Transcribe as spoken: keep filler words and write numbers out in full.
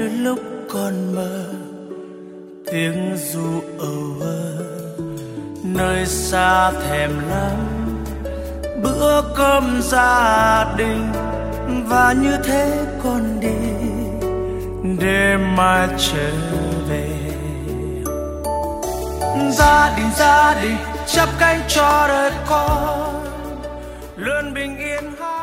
như lúc còn mơ, tiếng ru âu ơ nơi xa thèm lắm bữa cơm gia đình, và như thế con đi để mai trở về. Gia đình gia đình chắp cánh cho đời con luôn bình yên.